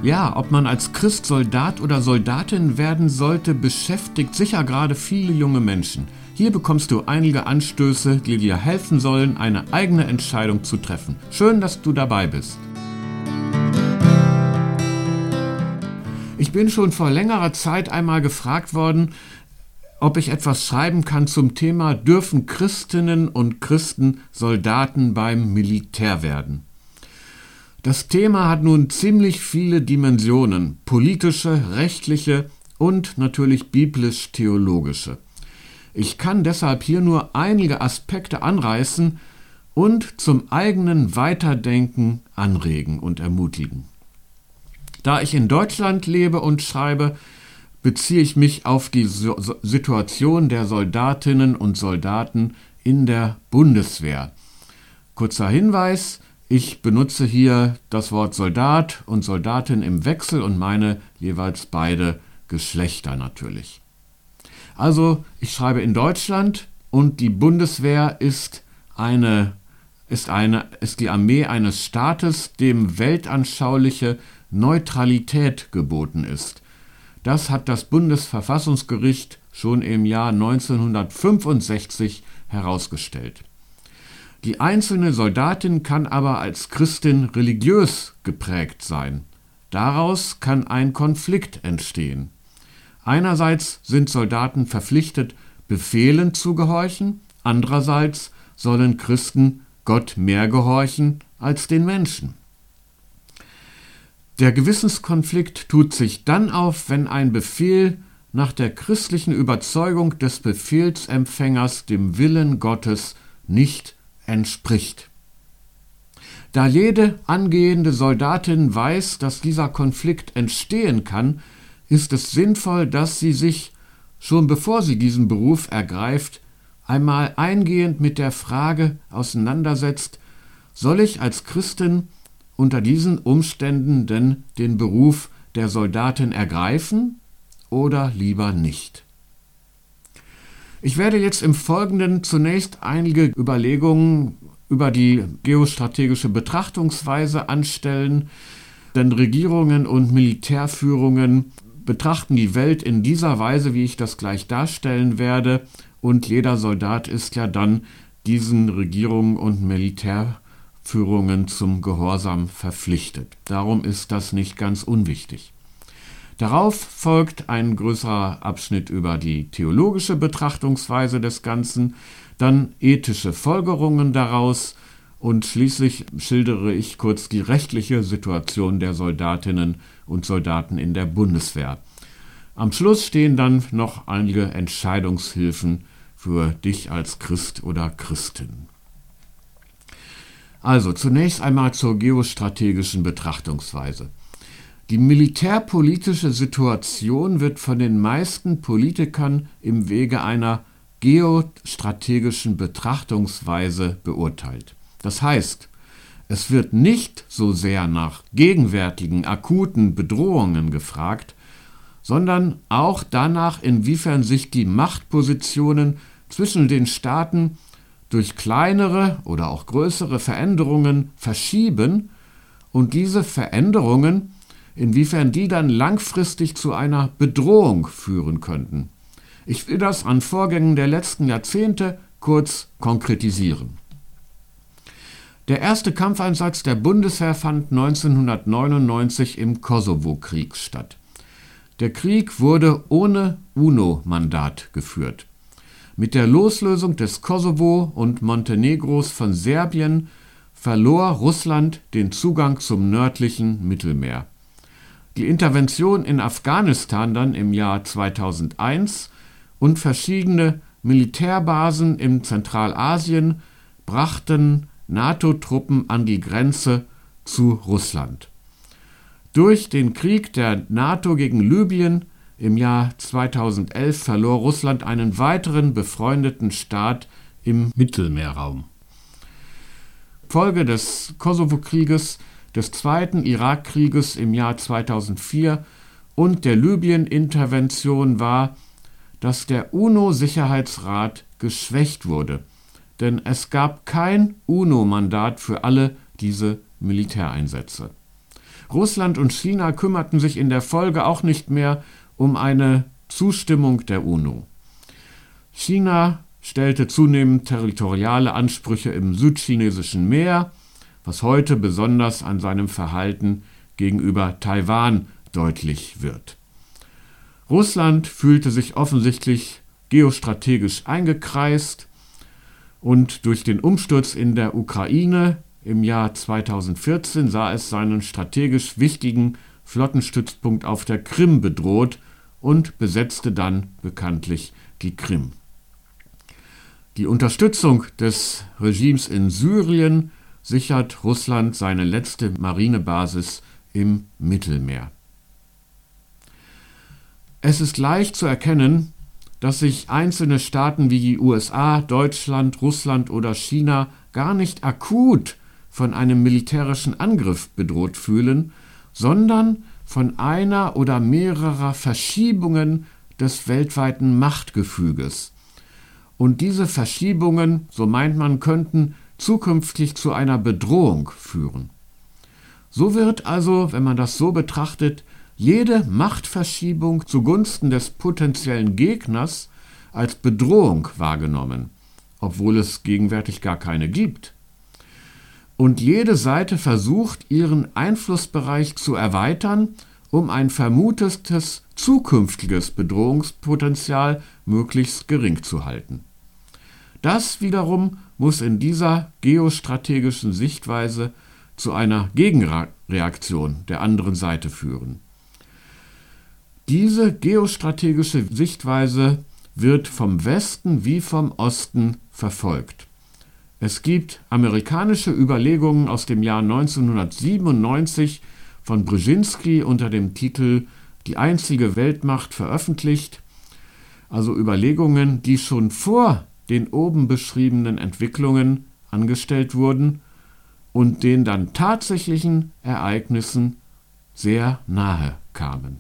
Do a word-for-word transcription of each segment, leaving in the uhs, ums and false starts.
Ja, ob man als Christ Soldat oder Soldatin werden sollte, beschäftigt sicher gerade viele junge Menschen. Hier bekommst du einige Anstöße, die dir helfen sollen, eine eigene Entscheidung zu treffen. Schön, dass du dabei bist. Ich bin schon vor längerer Zeit einmal gefragt worden, ob ich etwas schreiben kann zum Thema: Dürfen Christinnen und Christen Soldaten beim Militär werden? Das Thema hat nun ziemlich viele Dimensionen: politische, rechtliche und natürlich biblisch-theologische. Ich kann deshalb hier nur einige Aspekte anreißen und zum eigenen Weiterdenken anregen und ermutigen. Da ich in Deutschland lebe und schreibe, beziehe ich mich auf die so- Situation der Soldatinnen und Soldaten in der Bundeswehr. Kurzer Hinweis: Ich benutze hier das Wort Soldat und Soldatin im Wechsel und meine jeweils beide Geschlechter natürlich. Also, ich schreibe in Deutschland und die Bundeswehr ist eine, ist eine, ist die Armee eines Staates, dem weltanschauliche Neutralität geboten ist. Das hat das Bundesverfassungsgericht schon im Jahr neunzehnhundertfünfundsechzig herausgestellt. Die einzelne Soldatin kann aber als Christin religiös geprägt sein. Daraus kann ein Konflikt entstehen. Einerseits sind Soldaten verpflichtet, Befehlen zu gehorchen, andererseits sollen Christen Gott mehr gehorchen als den Menschen. Der Gewissenskonflikt tut sich dann auf, wenn ein Befehl nach der christlichen Überzeugung des Befehlsempfängers dem Willen Gottes nicht entspricht. Da jede angehende Soldatin weiß, dass dieser Konflikt entstehen kann, ist es sinnvoll, dass sie sich, schon bevor sie diesen Beruf ergreift, einmal eingehend mit der Frage auseinandersetzt: Soll ich als Christin unter diesen Umständen denn den Beruf der Soldatin ergreifen oder lieber nicht? Ich werde jetzt im Folgenden zunächst einige Überlegungen über die geostrategische Betrachtungsweise anstellen, denn Regierungen und Militärführungen betrachten die Welt in dieser Weise, wie ich das gleich darstellen werde, und jeder Soldat ist ja dann diesen Regierungen und Militärführungen zum Gehorsam verpflichtet. Darum ist das nicht ganz unwichtig. Darauf folgt ein größerer Abschnitt über die theologische Betrachtungsweise des Ganzen, dann ethische Folgerungen daraus und schließlich schildere ich kurz die rechtliche Situation der Soldatinnen und Soldaten in der Bundeswehr. Am Schluss stehen dann noch einige Entscheidungshilfen für dich als Christ oder Christin. Also zunächst einmal zur geostrategischen Betrachtungsweise. Die militärpolitische Situation wird von den meisten Politikern im Wege einer geostrategischen Betrachtungsweise beurteilt. Das heißt, es wird nicht so sehr nach gegenwärtigen akuten Bedrohungen gefragt, sondern auch danach, inwiefern sich die Machtpositionen zwischen den Staaten durch kleinere oder auch größere Veränderungen verschieben und diese Veränderungen, inwiefern die dann langfristig zu einer Bedrohung führen könnten. Ich will das an Vorgängen der letzten Jahrzehnte kurz konkretisieren. Der erste Kampfeinsatz der Bundeswehr fand neunzehnhundertneunundneunzig im Kosovo-Krieg statt. Der Krieg wurde ohne UNO-Mandat geführt. Mit der Loslösung des Kosovo und Montenegros von Serbien verlor Russland den Zugang zum nördlichen Mittelmeer. Die Intervention in Afghanistan dann im Jahr zweitausendeins und verschiedene Militärbasen in Zentralasien brachten NATO-Truppen an die Grenze zu Russland. Durch den Krieg der NATO gegen Libyen im Jahr zweitausendelf verlor Russland einen weiteren befreundeten Staat im Mittelmeerraum. Folge des Kosovo-Krieges, des zweiten Irakkrieges im Jahr zweitausendvier und der Libyen-Intervention war, dass der UNO-Sicherheitsrat geschwächt wurde, denn es gab kein UNO-Mandat für alle diese Militäreinsätze. Russland und China kümmerten sich in der Folge auch nicht mehr um eine Zustimmung der UNO. China stellte zunehmend territoriale Ansprüche im südchinesischen Meer, was heute besonders an seinem Verhalten gegenüber Taiwan deutlich wird. Russland fühlte sich offensichtlich geostrategisch eingekreist und durch den Umsturz in der Ukraine im Jahr zweitausendvierzehn sah es seinen strategisch wichtigen Flottenstützpunkt auf der Krim bedroht und besetzte dann bekanntlich die Krim. Die Unterstützung des Regimes in Syrien sichert Russland seine letzte Marinebasis im Mittelmeer. Es ist leicht zu erkennen, dass sich einzelne Staaten wie die U S A, Deutschland, Russland oder China gar nicht akut von einem militärischen Angriff bedroht fühlen, sondern von einer oder mehrerer Verschiebungen des weltweiten Machtgefüges. Und diese Verschiebungen, so meint man, könnten zukünftig zu einer Bedrohung führen. So wird also, wenn man das so betrachtet, jede Machtverschiebung zugunsten des potenziellen Gegners als Bedrohung wahrgenommen, obwohl es gegenwärtig gar keine gibt. Und jede Seite versucht, ihren Einflussbereich zu erweitern, um ein vermutetes zukünftiges Bedrohungspotenzial möglichst gering zu halten. Das wiederum muss in dieser geostrategischen Sichtweise zu einer Gegenreaktion der anderen Seite führen. Diese geostrategische Sichtweise wird vom Westen wie vom Osten verfolgt. Es gibt amerikanische Überlegungen aus dem Jahr neunzehnhundertsiebenundneunzig von Brzezinski unter dem Titel »Die einzige Weltmacht« veröffentlicht, also Überlegungen, die schon vor den oben beschriebenen Entwicklungen angestellt wurden und den dann tatsächlichen Ereignissen sehr nahe kamen.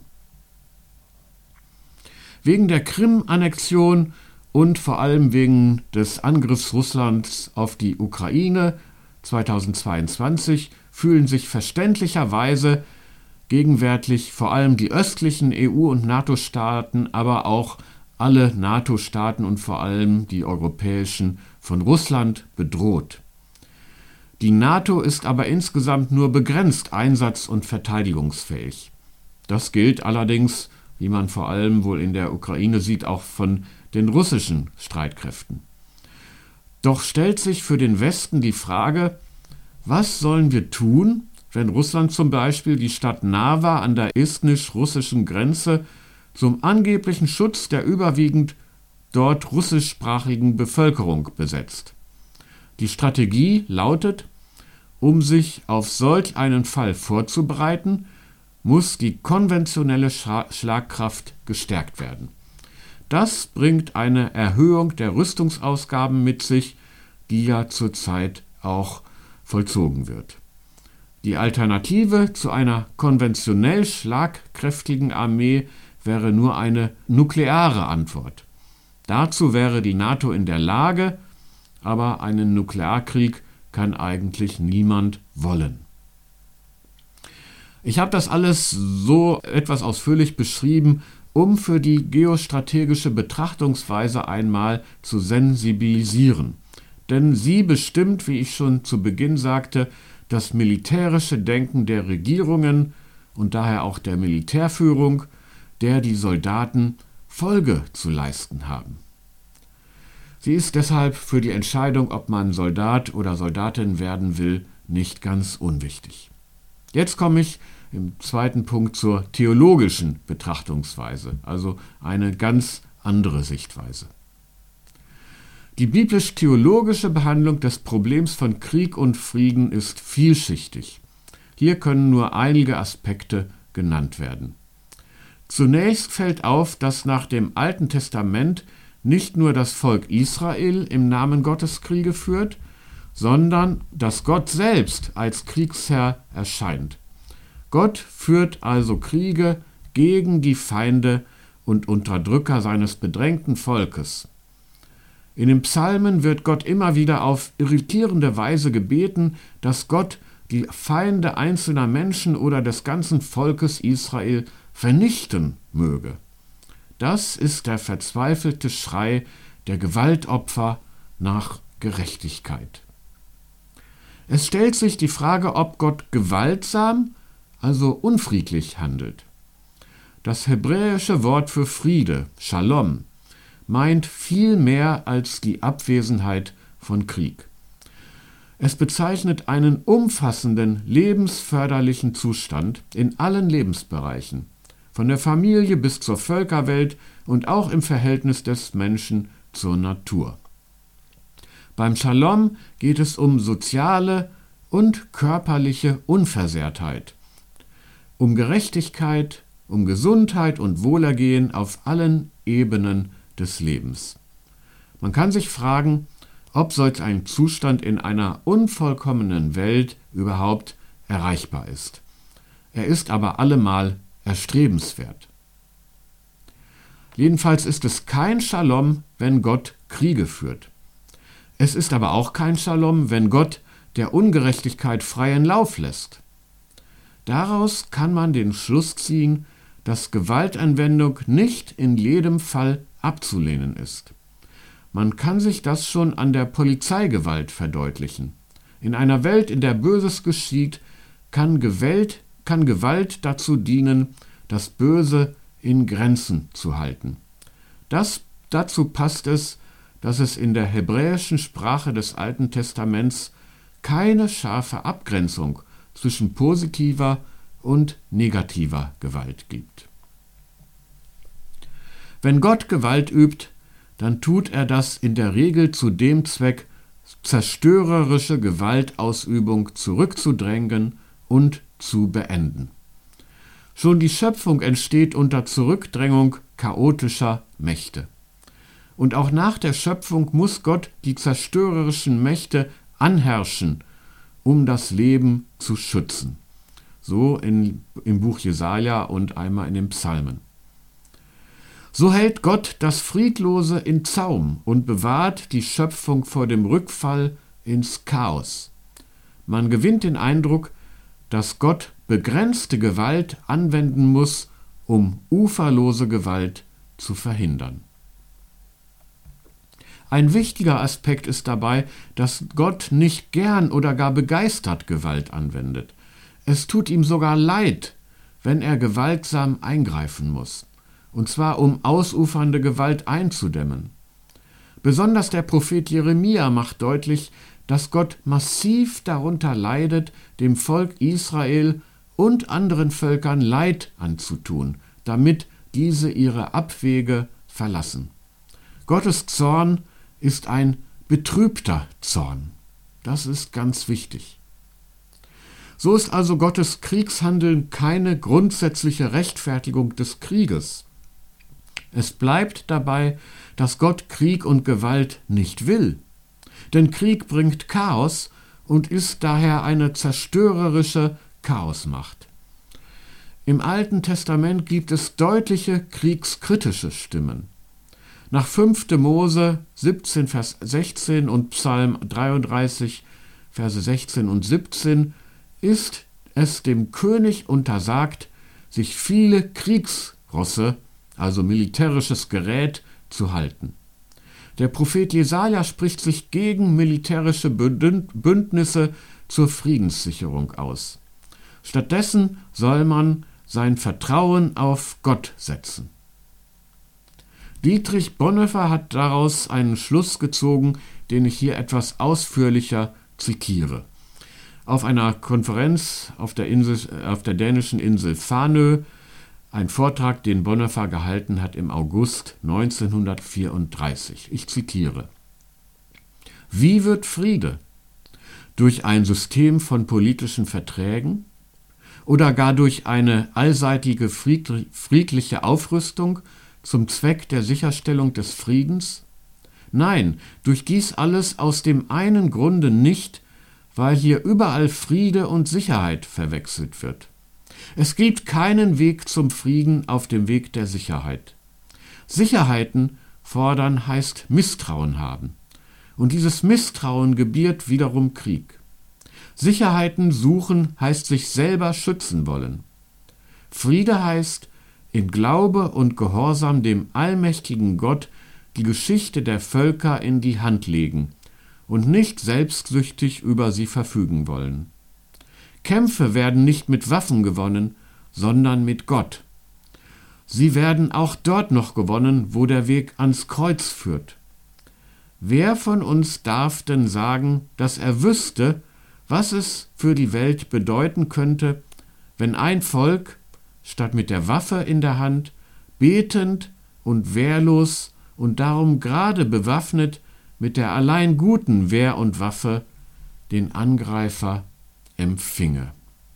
Wegen der Krim-Annexion und vor allem wegen des Angriffs Russlands auf die Ukraine zweitausendzweiundzwanzig fühlen sich verständlicherweise gegenwärtig vor allem die östlichen E U- und NATO-Staaten, aber auch alle NATO-Staaten und vor allem die europäischen von Russland bedroht. Die NATO ist aber insgesamt nur begrenzt einsatz- und verteidigungsfähig. Das gilt allerdings, wie man vor allem wohl in der Ukraine sieht, auch von den russischen Streitkräften. Doch stellt sich für den Westen die Frage, was sollen wir tun, wenn Russland zum Beispiel die Stadt Narwa an der estnisch-russischen Grenze zum angeblichen Schutz der überwiegend dort russischsprachigen Bevölkerung besetzt? Die Strategie lautet, um sich auf solch einen Fall vorzubereiten, muss die konventionelle Schra- Schlagkraft gestärkt werden. Das bringt eine Erhöhung der Rüstungsausgaben mit sich, die ja zurzeit auch vollzogen wird. Die Alternative zu einer konventionell schlagkräftigen Armee wäre nur eine nukleare Antwort. Dazu wäre die NATO in der Lage, aber einen Nuklearkrieg kann eigentlich niemand wollen. Ich habe das alles so etwas ausführlich beschrieben, um für die geostrategische Betrachtungsweise einmal zu sensibilisieren. Denn sie bestimmt, wie ich schon zu Beginn sagte, das militärische Denken der Regierungen und daher auch der Militärführung, der die Soldaten Folge zu leisten haben. Sie ist deshalb für die Entscheidung, ob man Soldat oder Soldatin werden will, nicht ganz unwichtig. Jetzt komme ich im zweiten Punkt zur theologischen Betrachtungsweise, also eine ganz andere Sichtweise. Die biblisch-theologische Behandlung des Problems von Krieg und Frieden ist vielschichtig. Hier können nur einige Aspekte genannt werden. Zunächst fällt auf, dass nach dem Alten Testament nicht nur das Volk Israel im Namen Gottes Kriege führt, sondern dass Gott selbst als Kriegsherr erscheint. Gott führt also Kriege gegen die Feinde und Unterdrücker seines bedrängten Volkes. In den Psalmen wird Gott immer wieder auf irritierende Weise gebeten, dass Gott die Feinde einzelner Menschen oder des ganzen Volkes Israel vernichten möge. Das ist der verzweifelte Schrei der Gewaltopfer nach Gerechtigkeit. Es stellt sich die Frage, ob Gott gewaltsam, also unfriedlich handelt. Das hebräische Wort für Friede, Shalom, meint viel mehr als die Abwesenheit von Krieg. Es bezeichnet einen umfassenden, lebensförderlichen Zustand in allen Lebensbereichen, von der Familie bis zur Völkerwelt und auch im Verhältnis des Menschen zur Natur. Beim Shalom geht es um soziale und körperliche Unversehrtheit, um Gerechtigkeit, um Gesundheit und Wohlergehen auf allen Ebenen des Lebens. Man kann sich fragen, ob solch ein Zustand in einer unvollkommenen Welt überhaupt erreichbar ist. Er ist aber allemal erstrebenswert. Jedenfalls ist es kein Shalom, wenn Gott Kriege führt. Es ist aber auch kein Shalom, wenn Gott der Ungerechtigkeit freien Lauf lässt. Daraus kann man den Schluss ziehen, dass Gewaltanwendung nicht in jedem Fall abzulehnen ist. Man kann sich das schon an der Polizeigewalt verdeutlichen. In einer Welt, in der Böses geschieht, kann Gewalt, kann Gewalt dazu dienen, das Böse in Grenzen zu halten. Das, dazu passt es, dass es in der hebräischen Sprache des Alten Testaments keine scharfe Abgrenzung zwischen positiver und negativer Gewalt gibt. Wenn Gott Gewalt übt, dann tut er das in der Regel zu dem Zweck, zerstörerische Gewaltausübung zurückzudrängen und zu beenden. Schon die Schöpfung entsteht unter Zurückdrängung chaotischer Mächte. Und auch nach der Schöpfung muss Gott die zerstörerischen Mächte anherrschen, um das Leben zu schützen. So in, im Buch Jesaja und einmal in den Psalmen. So hält Gott das Friedlose in Zaum und bewahrt die Schöpfung vor dem Rückfall ins Chaos. Man gewinnt den Eindruck, dass Gott begrenzte Gewalt anwenden muss, um uferlose Gewalt zu verhindern. Ein wichtiger Aspekt ist dabei, dass Gott nicht gern oder gar begeistert Gewalt anwendet. Es tut ihm sogar leid, wenn er gewaltsam eingreifen muss. Und zwar um ausufernde Gewalt einzudämmen. Besonders der Prophet Jeremia macht deutlich, dass Gott massiv darunter leidet, dem Volk Israel und anderen Völkern Leid anzutun, damit diese ihre Abwege verlassen. Gottes Zorn ist ein betrübter Zorn. Das ist ganz wichtig. So ist also Gottes Kriegshandeln keine grundsätzliche Rechtfertigung des Krieges. Es bleibt dabei, dass Gott Krieg und Gewalt nicht will. Denn Krieg bringt Chaos und ist daher eine zerstörerische Chaosmacht. Im Alten Testament gibt es deutliche kriegskritische Stimmen. Nach fünfte Mose siebzehn, Vers sechzehn und Psalm dreiunddreißig, Verse sechzehn und siebzehn ist es dem König untersagt, sich viele Kriegsrosse, also militärisches Gerät, zu halten. Der Prophet Jesaja spricht sich gegen militärische Bündnisse zur Friedenssicherung aus. Stattdessen soll man sein Vertrauen auf Gott setzen. Dietrich Bonhoeffer hat daraus einen Schluss gezogen, den ich hier etwas ausführlicher zitiere. Auf einer Konferenz auf der, Insel, auf der dänischen Insel Fanø, ein Vortrag, den Bonhoeffer gehalten hat im August neunzehnhundertvierunddreißig. Ich zitiere: Wie wird Friede? Durch ein System von politischen Verträgen oder gar durch eine allseitige friedliche Aufrüstung zum Zweck der Sicherstellung des Friedens? Nein, durch dies alles aus dem einen Grunde nicht, weil hier überall Friede und Sicherheit verwechselt wird. Es gibt keinen Weg zum Frieden auf dem Weg der Sicherheit. Sicherheiten fordern heißt Misstrauen haben. Und dieses Misstrauen gebiert wiederum Krieg. Sicherheiten suchen heißt sich selber schützen wollen. Friede heißt, in Glaube und Gehorsam dem allmächtigen Gott die Geschichte der Völker in die Hand legen und nicht selbstsüchtig über sie verfügen wollen. Kämpfe werden nicht mit Waffen gewonnen, sondern mit Gott. Sie werden auch dort noch gewonnen, wo der Weg ans Kreuz führt. Wer von uns darf denn sagen, dass er wüsste, was es für die Welt bedeuten könnte, wenn ein Volk, statt mit der Waffe in der Hand, betend und wehrlos und darum gerade bewaffnet mit der allein guten Wehr und Waffe den Angreifer empfinge.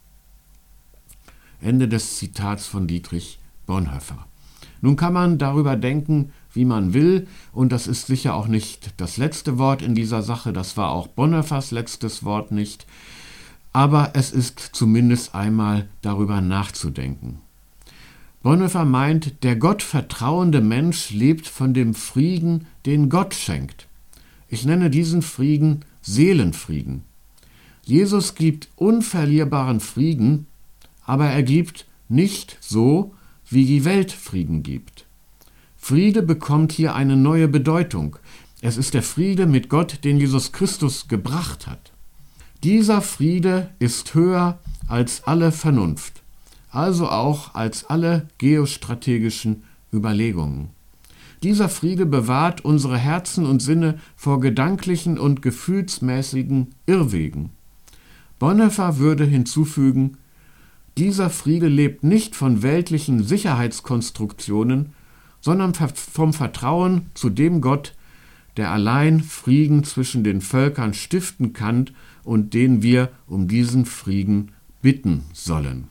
Ende des Zitats von Dietrich Bonhoeffer. Nun kann man darüber denken, wie man will, und das ist sicher auch nicht das letzte Wort in dieser Sache, das war auch Bonhoeffers letztes Wort nicht, aber es ist zumindest einmal darüber nachzudenken. Bonhoeffer meint, der Gott vertrauende Mensch lebt von dem Frieden, den Gott schenkt. Ich nenne diesen Frieden Seelenfrieden. Jesus gibt unverlierbaren Frieden, aber er gibt nicht so, wie die Welt Frieden gibt. Friede bekommt hier eine neue Bedeutung. Es ist der Friede mit Gott, den Jesus Christus gebracht hat. Dieser Friede ist höher als alle Vernunft, also auch als alle geostrategischen Überlegungen. Dieser Friede bewahrt unsere Herzen und Sinne vor gedanklichen und gefühlsmäßigen Irrwegen. Bonhoeffer würde hinzufügen, dieser Friede lebt nicht von weltlichen Sicherheitskonstruktionen, sondern vom Vertrauen zu dem Gott, der allein Frieden zwischen den Völkern stiften kann und den wir um diesen Frieden bitten sollen.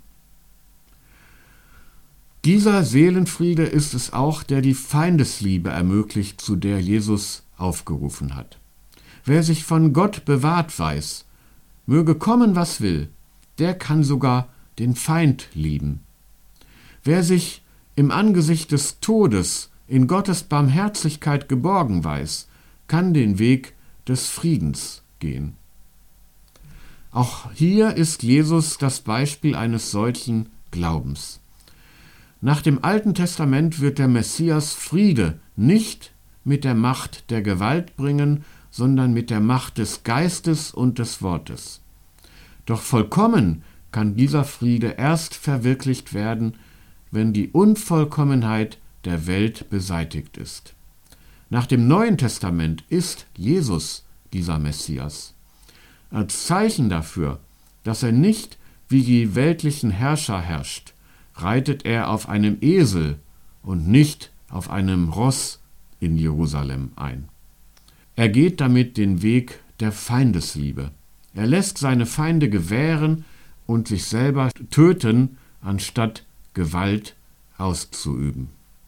Dieser Seelenfriede ist es auch, der die Feindesliebe ermöglicht, zu der Jesus aufgerufen hat. Wer sich von Gott bewahrt weiß, möge kommen, was will, der kann sogar den Feind lieben. Wer sich im Angesicht des Todes in Gottes Barmherzigkeit geborgen weiß, kann den Weg des Friedens gehen. Auch hier ist Jesus das Beispiel eines solchen Glaubens. Nach dem Alten Testament wird der Messias Friede nicht mit der Macht der Gewalt bringen, sondern mit der Macht des Geistes und des Wortes. Doch vollkommen kann dieser Friede erst verwirklicht werden, wenn die Unvollkommenheit der Welt beseitigt ist. Nach dem Neuen Testament ist Jesus dieser Messias. Als Zeichen dafür, dass er nicht wie die weltlichen Herrscher herrscht, reitet er auf einem Esel und nicht auf einem Ross in Jerusalem ein. Er geht damit den Weg der Feindesliebe. Er lässt seine Feinde gewähren und sich selber töten, anstatt Gewalt auszuüben.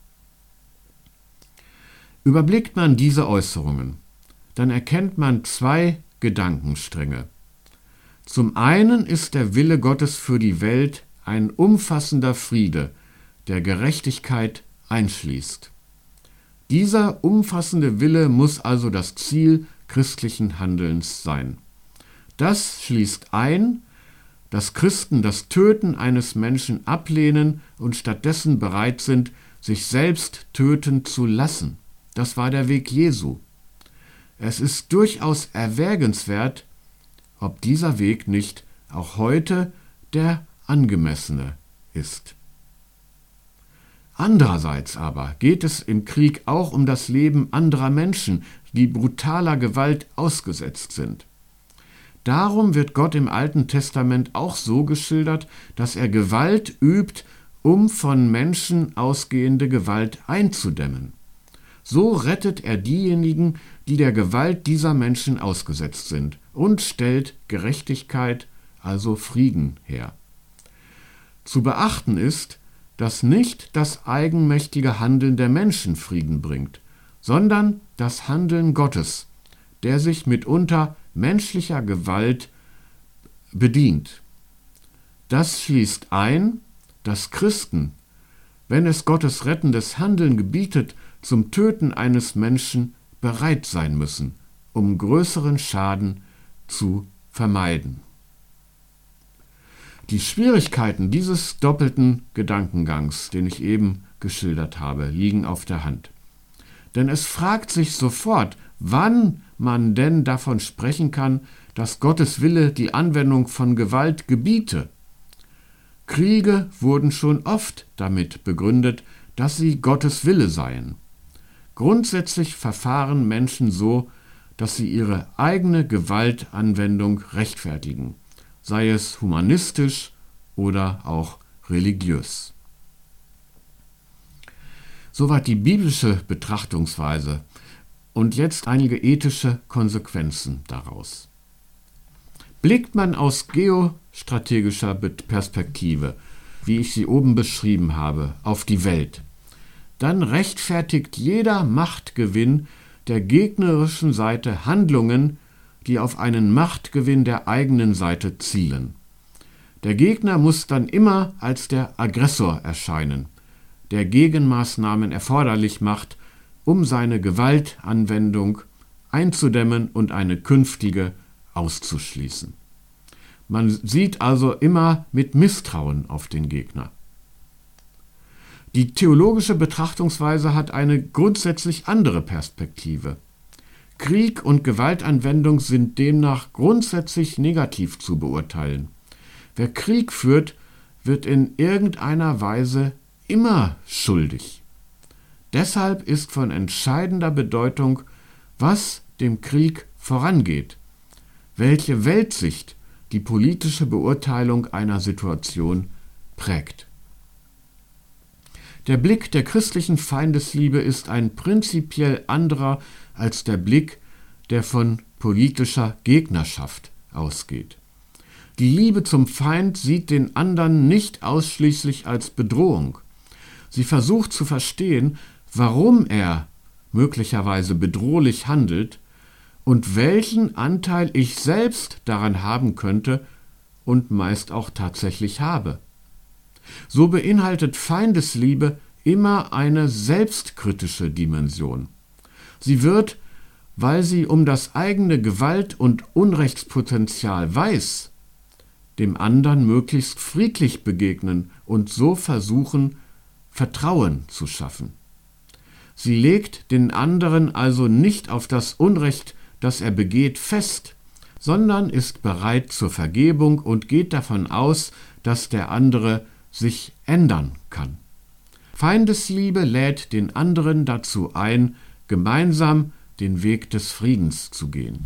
Überblickt man diese Äußerungen, dann erkennt man zwei Gedankenstränge. Zum einen ist der Wille Gottes für die Welt ein umfassender Friede, der Gerechtigkeit einschließt. Dieser umfassende Wille muss also das Ziel christlichen Handelns sein. Das schließt ein, dass Christen das Töten eines Menschen ablehnen und stattdessen bereit sind, sich selbst töten zu lassen. Das war der Weg Jesu. Es ist durchaus erwägenswert, ob dieser Weg nicht auch heute der angemessene ist. Andererseits aber geht es im Krieg auch um das Leben anderer Menschen, die brutaler Gewalt ausgesetzt sind. Darum wird Gott im Alten Testament auch so geschildert, dass er Gewalt übt, um von Menschen ausgehende Gewalt einzudämmen. So rettet er diejenigen, die der Gewalt dieser Menschen ausgesetzt sind, und stellt Gerechtigkeit, also Frieden, her. Zu beachten ist, dass nicht das eigenmächtige Handeln der Menschen Frieden bringt, sondern das Handeln Gottes, der sich mitunter menschlicher Gewalt bedient. Das schließt ein, dass Christen, wenn es Gottes rettendes Handeln gebietet, zum Töten eines Menschen bereit sein müssen, um größeren Schaden zu vermeiden. Die Schwierigkeiten dieses doppelten Gedankengangs, den ich eben geschildert habe, liegen auf der Hand. Denn es fragt sich sofort, wann man denn davon sprechen kann, dass Gottes Wille die Anwendung von Gewalt gebiete. Kriege wurden schon oft damit begründet, dass sie Gottes Wille seien. Grundsätzlich verfahren Menschen so, dass sie ihre eigene Gewaltanwendung rechtfertigen, sei es humanistisch oder auch religiös. Soweit die biblische Betrachtungsweise und jetzt einige ethische Konsequenzen daraus. Blickt man aus geostrategischer Perspektive, wie ich sie oben beschrieben habe, auf die Welt, dann rechtfertigt jeder Machtgewinn der gegnerischen Seite Handlungen, die auf einen Machtgewinn der eigenen Seite zielen. Der Gegner muss dann immer als der Aggressor erscheinen, der Gegenmaßnahmen erforderlich macht, um seine Gewaltanwendung einzudämmen und eine künftige auszuschließen. Man sieht also immer mit Misstrauen auf den Gegner. Die theologische Betrachtungsweise hat eine grundsätzlich andere Perspektive. Krieg und Gewaltanwendung sind demnach grundsätzlich negativ zu beurteilen. Wer Krieg führt, wird in irgendeiner Weise immer schuldig. Deshalb ist von entscheidender Bedeutung, was dem Krieg vorangeht, welche Weltsicht die politische Beurteilung einer Situation prägt. Der Blick der christlichen Feindesliebe ist ein prinzipiell anderer als der Blick, der von politischer Gegnerschaft ausgeht. Die Liebe zum Feind sieht den anderen nicht ausschließlich als Bedrohung. Sie versucht zu verstehen, warum er möglicherweise bedrohlich handelt und welchen Anteil ich selbst daran haben könnte und meist auch tatsächlich habe. So beinhaltet Feindesliebe immer eine selbstkritische Dimension. Sie wird, weil sie um das eigene Gewalt- und Unrechtspotenzial weiß, dem anderen möglichst friedlich begegnen und so versuchen, Vertrauen zu schaffen. Sie legt den anderen also nicht auf das Unrecht, das er begeht, fest, sondern ist bereit zur Vergebung und geht davon aus, dass der andere sich ändern kann. Feindesliebe lädt den anderen dazu ein, gemeinsam den Weg des Friedens zu gehen.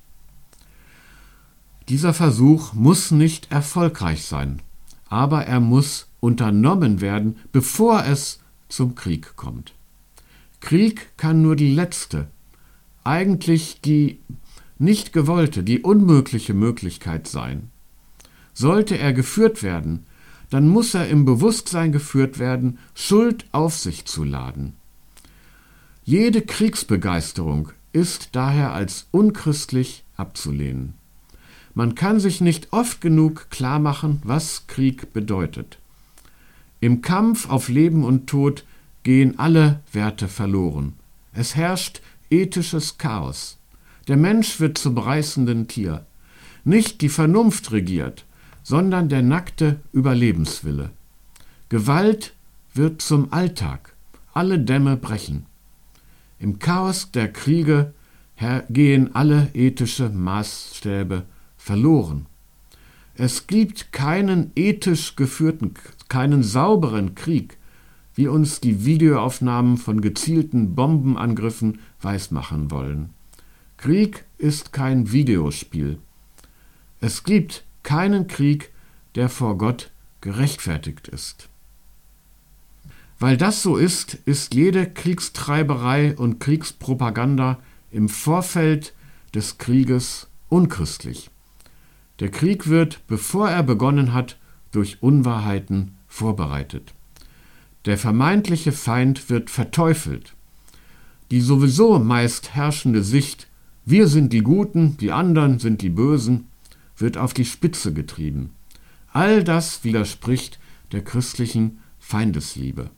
Dieser Versuch muss nicht erfolgreich sein, aber er muss unternommen werden, bevor es zum Krieg kommt. Krieg kann nur die letzte, eigentlich die nicht gewollte, die unmögliche Möglichkeit sein. Sollte er geführt werden, dann muss er im Bewusstsein geführt werden, Schuld auf sich zu laden. Jede Kriegsbegeisterung ist daher als unchristlich abzulehnen. Man kann sich nicht oft genug klarmachen, was Krieg bedeutet. Im Kampf auf Leben und Tod gehen alle Werte verloren. Es herrscht ethisches Chaos. Der Mensch wird zum reißenden Tier. Nicht die Vernunft regiert, sondern der nackte Überlebenswille. Gewalt wird zum Alltag. Alle Dämme brechen. Im Chaos der Kriege gehen alle ethische Maßstäbe verloren. Es gibt keinen ethisch geführten, keinen sauberen Krieg, wie uns die Videoaufnahmen von gezielten Bombenangriffen weismachen wollen. Krieg ist kein Videospiel. Es gibt keinen Krieg, der vor Gott gerechtfertigt ist. Weil das so ist, ist jede Kriegstreiberei und Kriegspropaganda im Vorfeld des Krieges unchristlich. Der Krieg wird, bevor er begonnen hat, durch Unwahrheiten vorbereitet. Der vermeintliche Feind wird verteufelt. Die sowieso meist herrschende Sicht, wir sind die Guten, die anderen sind die Bösen, wird auf die Spitze getrieben. All das widerspricht der christlichen Feindesliebe.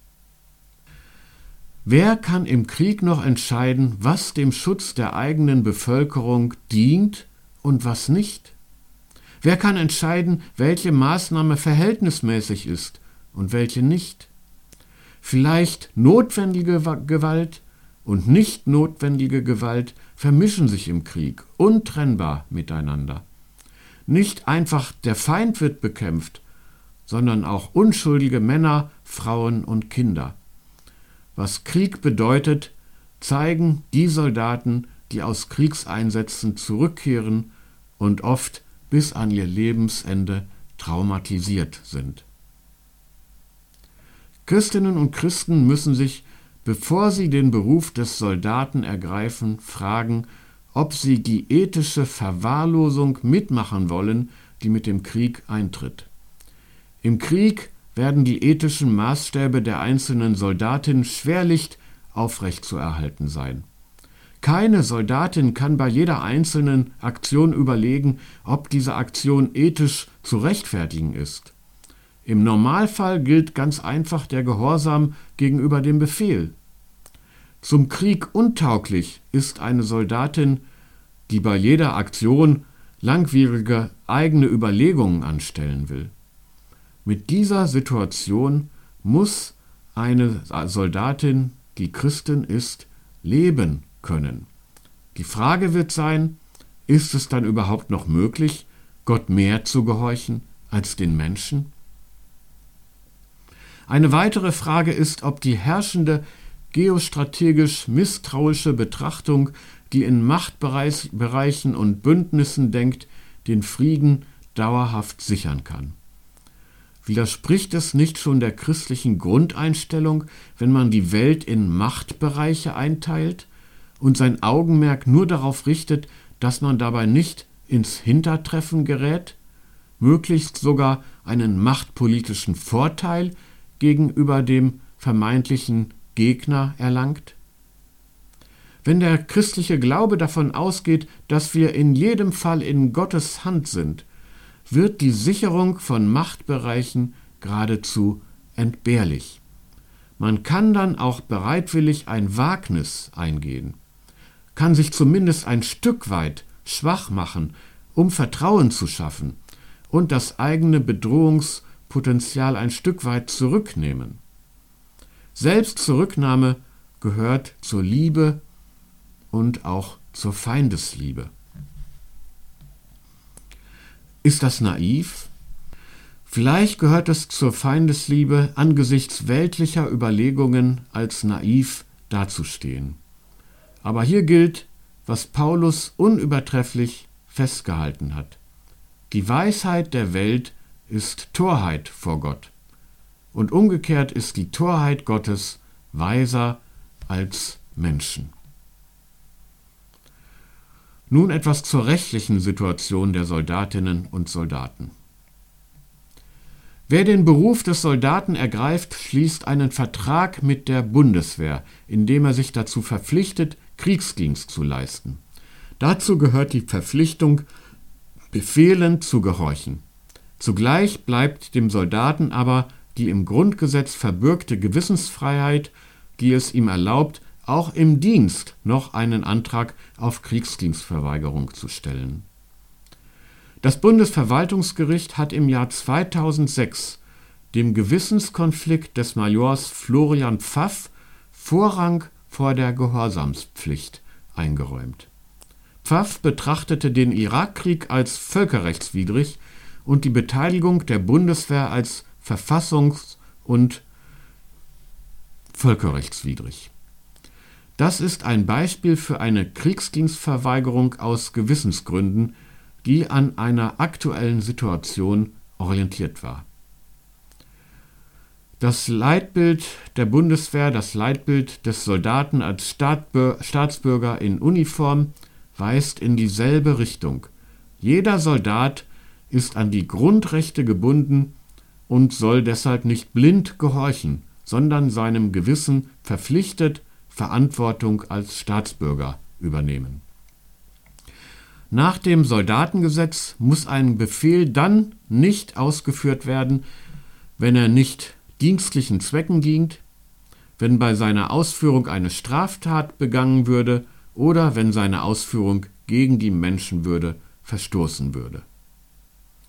Wer kann im Krieg noch entscheiden, was dem Schutz der eigenen Bevölkerung dient und was nicht? Wer kann entscheiden, welche Maßnahme verhältnismäßig ist und welche nicht? Vielleicht notwendige Gewalt und nicht notwendige Gewalt vermischen sich im Krieg untrennbar miteinander. Nicht einfach der Feind wird bekämpft, sondern auch unschuldige Männer, Frauen und Kinder. Was Krieg bedeutet, zeigen die Soldaten, die aus Kriegseinsätzen zurückkehren und oft bis an ihr Lebensende traumatisiert sind. Christinnen und Christen müssen sich, bevor sie den Beruf des Soldaten ergreifen, fragen, ob sie die ethische Verwahrlosung mitmachen wollen, die mit dem Krieg eintritt. Im Krieg werden die ethischen Maßstäbe der einzelnen Soldatin schwerlich aufrechtzuerhalten sein. Keine Soldatin kann bei jeder einzelnen Aktion überlegen, ob diese Aktion ethisch zu rechtfertigen ist. Im Normalfall gilt ganz einfach der Gehorsam gegenüber dem Befehl. Zum Krieg untauglich ist eine Soldatin, die bei jeder Aktion langwierige eigene Überlegungen anstellen will. Mit dieser Situation muss eine Soldatin, die Christin ist, leben können. Die Frage wird sein, ist es dann überhaupt noch möglich, Gott mehr zu gehorchen als den Menschen? Eine weitere Frage ist, ob die herrschende geostrategisch misstrauische Betrachtung, die in Machtbereichen und Bündnissen denkt, den Frieden dauerhaft sichern kann. Widerspricht es nicht schon der christlichen Grundeinstellung, wenn man die Welt in Machtbereiche einteilt und sein Augenmerk nur darauf richtet, dass man dabei nicht ins Hintertreffen gerät, möglichst sogar einen machtpolitischen Vorteil gegenüber dem vermeintlichen Gegner erlangt? Wenn der christliche Glaube davon ausgeht, dass wir in jedem Fall in Gottes Hand sind, wird die Sicherung von Machtbereichen geradezu entbehrlich. Man kann dann auch bereitwillig ein Wagnis eingehen, kann sich zumindest ein Stück weit schwach machen, um Vertrauen zu schaffen und das eigene Bedrohungspotenzial ein Stück weit zurücknehmen. Selbstzurücknahme gehört zur Liebe und auch zur Feindesliebe. Ist das naiv? Vielleicht gehört es zur Feindesliebe, angesichts weltlicher Überlegungen als naiv dazustehen. Aber hier gilt, was Paulus unübertrefflich festgehalten hat. Die Weisheit der Welt ist Torheit vor Gott. Und umgekehrt ist die Torheit Gottes weiser als Menschen. Nun etwas zur rechtlichen Situation der Soldatinnen und Soldaten. Wer den Beruf des Soldaten ergreift, schließt einen Vertrag mit der Bundeswehr, indem er sich dazu verpflichtet, Kriegsdienst zu leisten. Dazu gehört die Verpflichtung, Befehlen zu gehorchen. Zugleich bleibt dem Soldaten aber die im Grundgesetz verbürgte Gewissensfreiheit, die es ihm erlaubt, auch im Dienst noch einen Antrag auf Kriegsdienstverweigerung zu stellen. Das Bundesverwaltungsgericht hat im Jahr zweitausendsechs dem Gewissenskonflikt des Majors Florian Pfaff Vorrang vor der Gehorsamspflicht eingeräumt. Pfaff betrachtete den Irakkrieg als völkerrechtswidrig und die Beteiligung der Bundeswehr als verfassungs- und völkerrechtswidrig. Das ist ein Beispiel für eine Kriegsdienstverweigerung aus Gewissensgründen, die an einer aktuellen Situation orientiert war. Das Leitbild der Bundeswehr, das Leitbild des Soldaten als Staatsbürger in Uniform, weist in dieselbe Richtung. Jeder Soldat ist an die Grundrechte gebunden und soll deshalb nicht blind gehorchen, sondern seinem Gewissen verpflichtet Verantwortung als Staatsbürger übernehmen. Nach dem Soldatengesetz muss ein Befehl dann nicht ausgeführt werden, wenn er nicht dienstlichen Zwecken dient, wenn bei seiner Ausführung eine Straftat begangen würde oder wenn seine Ausführung gegen die Menschenwürde verstoßen würde.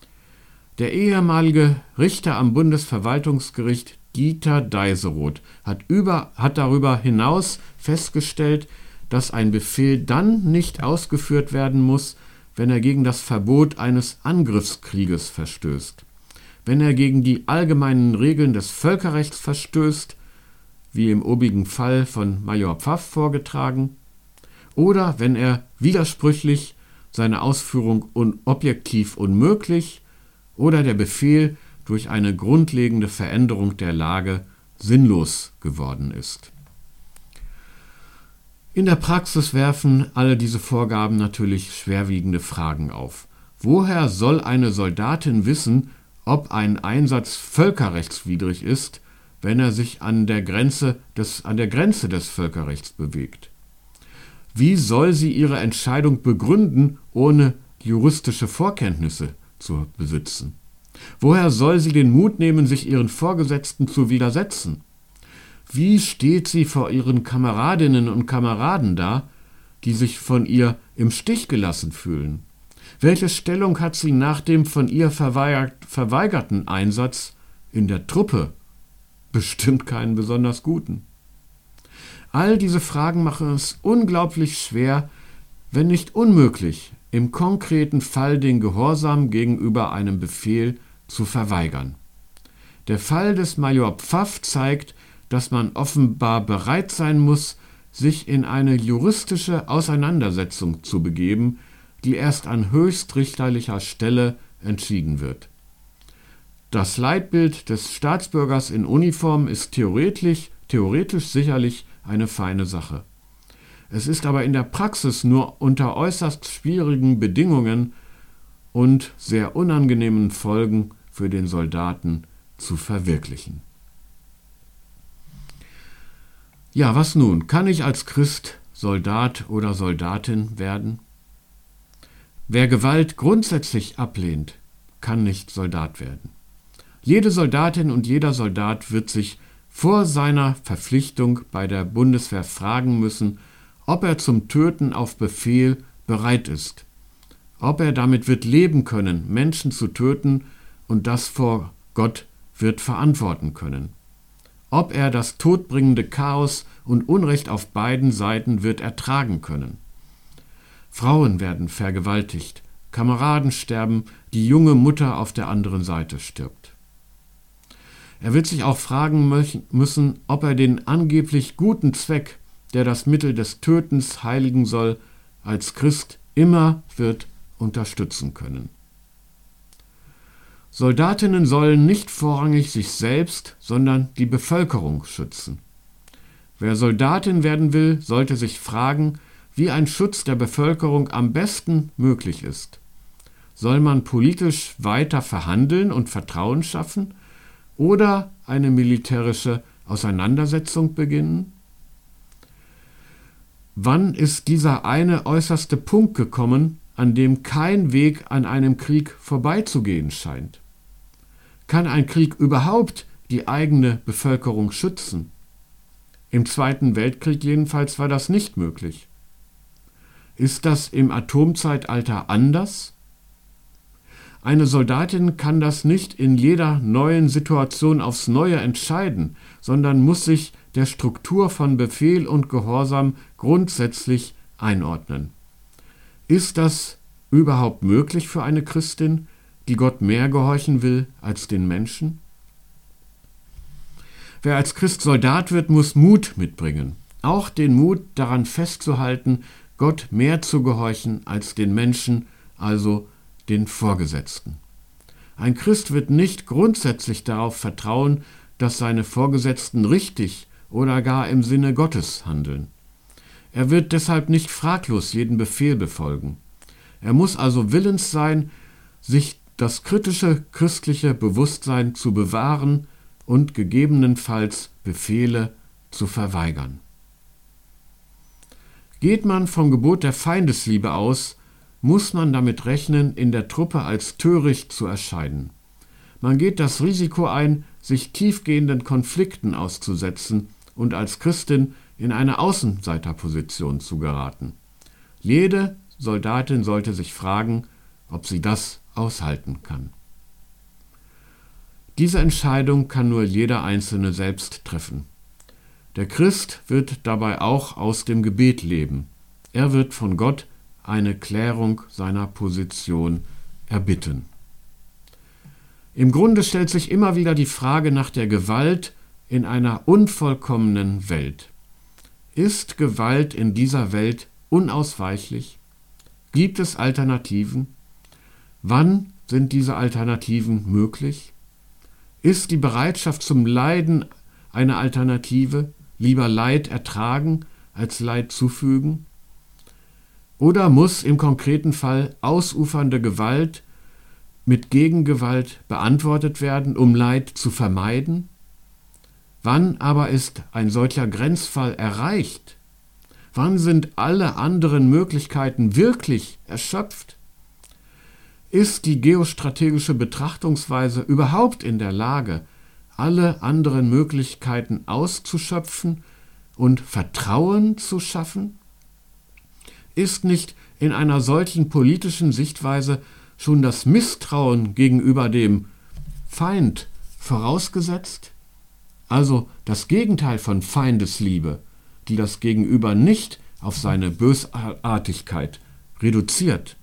Der ehemalige Richter am Bundesverwaltungsgericht Dieter Deiseroth hat, über, hat darüber hinaus festgestellt, dass ein Befehl dann nicht ausgeführt werden muss, wenn er gegen das Verbot eines Angriffskrieges verstößt. Wenn er gegen die allgemeinen Regeln des Völkerrechts verstößt, wie im obigen Fall von Major Pfaff vorgetragen, oder wenn er widersprüchlich, seine Ausführung un- objektiv unmöglich oder der Befehl durch eine grundlegende Veränderung der Lage sinnlos geworden ist. In der Praxis werfen alle diese Vorgaben natürlich schwerwiegende Fragen auf. Woher soll eine Soldatin wissen, ob ein Einsatz völkerrechtswidrig ist, wenn er sich an der Grenze des, an der Grenze des Völkerrechts bewegt? Wie soll sie ihre Entscheidung begründen, ohne juristische Vorkenntnisse zu besitzen? Woher soll sie den Mut nehmen, sich ihren Vorgesetzten zu widersetzen? Wie steht sie vor ihren Kameradinnen und Kameraden da, die sich von ihr im Stich gelassen fühlen? Welche Stellung hat sie nach dem von ihr verweigerten Einsatz in der Truppe? Bestimmt keinen besonders guten. All diese Fragen machen es unglaublich schwer, wenn nicht unmöglich, im konkreten Fall den Gehorsam gegenüber einem Befehl zu verweigern. Der Fall des Major Pfaff zeigt, dass man offenbar bereit sein muss, sich in eine juristische Auseinandersetzung zu begeben, die erst an höchstrichterlicher Stelle entschieden wird. Das Leitbild des Staatsbürgers in Uniform ist theoretisch, theoretisch sicherlich eine feine Sache. Es ist aber in der Praxis nur unter äußerst schwierigen Bedingungen und sehr unangenehmen Folgen für den Soldaten zu verwirklichen. Ja, was nun? Kann ich als Christ Soldat oder Soldatin werden? Wer Gewalt grundsätzlich ablehnt, kann nicht Soldat werden. Jede Soldatin und jeder Soldat wird sich vor seiner Verpflichtung bei der Bundeswehr fragen müssen, ob er zum Töten auf Befehl bereit ist, ob er damit wird leben können, Menschen zu töten und das vor Gott wird verantworten können, ob er das todbringende Chaos und Unrecht auf beiden Seiten wird ertragen können. Frauen werden vergewaltigt, Kameraden sterben, die junge Mutter auf der anderen Seite stirbt. Er wird sich auch fragen müssen, ob er den angeblich guten Zweck, der das Mittel des Tötens heiligen soll, als Christ immer wird unterstützen können. Soldatinnen sollen nicht vorrangig sich selbst, sondern die Bevölkerung schützen. Wer Soldatin werden will, sollte sich fragen, wie ein Schutz der Bevölkerung am besten möglich ist. Soll man politisch weiter verhandeln und Vertrauen schaffen oder eine militärische Auseinandersetzung beginnen? Wann ist dieser eine äußerste Punkt gekommen, an dem kein Weg an einem Krieg vorbeizugehen scheint? Kann ein Krieg überhaupt die eigene Bevölkerung schützen? Im Zweiten Weltkrieg jedenfalls war das nicht möglich. Ist das im Atomzeitalter anders? Eine Soldatin kann das nicht in jeder neuen Situation aufs Neue entscheiden, sondern muss sich der Struktur von Befehl und Gehorsam grundsätzlich einordnen. Ist das überhaupt möglich für eine Christin, die Gott mehr gehorchen will als den Menschen? Wer als Christ Soldat wird, muss Mut mitbringen. Auch den Mut, daran festzuhalten, Gott mehr zu gehorchen als den Menschen, also den Vorgesetzten. Ein Christ wird nicht grundsätzlich darauf vertrauen, dass seine Vorgesetzten richtig oder gar im Sinne Gottes handeln. Er wird deshalb nicht fraglos jeden Befehl befolgen. Er muss also willens sein, sich das kritische christliche Bewusstsein zu bewahren und gegebenenfalls Befehle zu verweigern. Geht man vom Gebot der Feindesliebe aus, muss man damit rechnen, in der Truppe als töricht zu erscheinen. Man geht das Risiko ein, sich tiefgehenden Konflikten auszusetzen und als Christin in eine Außenseiterposition zu geraten. Jede Soldatin sollte sich fragen, ob sie das aushalten kann. Diese Entscheidung kann nur jeder Einzelne selbst treffen. Der Christ wird dabei auch aus dem Gebet leben. Er wird von Gott eine Klärung seiner Position erbitten. Im Grunde stellt sich immer wieder die Frage nach der Gewalt in einer unvollkommenen Welt. Ist Gewalt in dieser Welt unausweichlich? Gibt es Alternativen? Wann sind diese Alternativen möglich? Ist die Bereitschaft zum Leiden eine Alternative? Lieber Leid ertragen als Leid zufügen? Oder muss im konkreten Fall ausufernde Gewalt mit Gegengewalt beantwortet werden, um Leid zu vermeiden? Wann aber ist ein solcher Grenzfall erreicht? Wann sind alle anderen Möglichkeiten wirklich erschöpft? Ist die geostrategische Betrachtungsweise überhaupt in der Lage, alle anderen Möglichkeiten auszuschöpfen und Vertrauen zu schaffen? Ist nicht in einer solchen politischen Sichtweise schon das Misstrauen gegenüber dem Feind vorausgesetzt? Also das Gegenteil von Feindesliebe, die das Gegenüber nicht auf seine Bösartigkeit reduziert.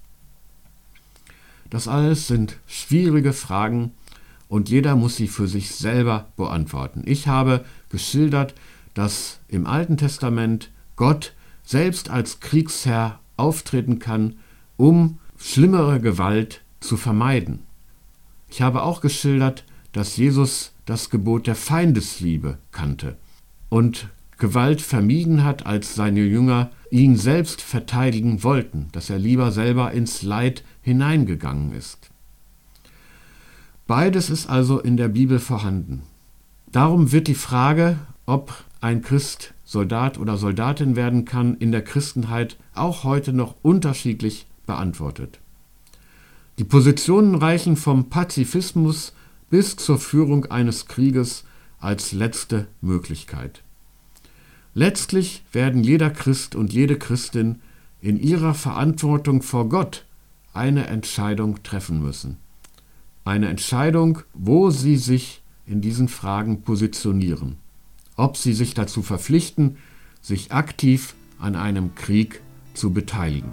Das alles sind schwierige Fragen und jeder muss sie für sich selber beantworten. Ich habe geschildert, dass im Alten Testament Gott selbst als Kriegsherr auftreten kann, um schlimmere Gewalt zu vermeiden. Ich habe auch geschildert, dass Jesus das Gebot der Feindesliebe kannte und Gewalt vermieden hat, als seine Jünger ihn selbst verteidigen wollten, dass er lieber selber ins Leid hineingegangen ist. Beides ist also in der Bibel vorhanden. Darum wird die Frage, ob ein Christ Soldat oder Soldatin werden kann, in der Christenheit auch heute noch unterschiedlich beantwortet. Die Positionen reichen vom Pazifismus bis zur Führung eines Krieges als letzte Möglichkeit. Letztlich werden jeder Christ und jede Christin in ihrer Verantwortung vor Gott eine Entscheidung treffen müssen. Eine Entscheidung, wo sie sich in diesen Fragen positionieren. Ob sie sich dazu verpflichten, sich aktiv an einem Krieg zu beteiligen.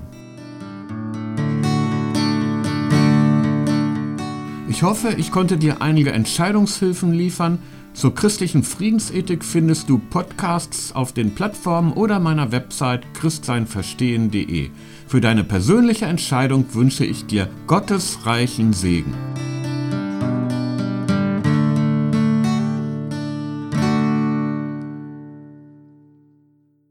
Ich hoffe, ich konnte dir einige Entscheidungshilfen liefern. Zur christlichen Friedensethik findest du Podcasts auf den Plattformen oder meiner Website christseinverstehen punkt de. Für deine persönliche Entscheidung wünsche ich dir Gottes reichen Segen.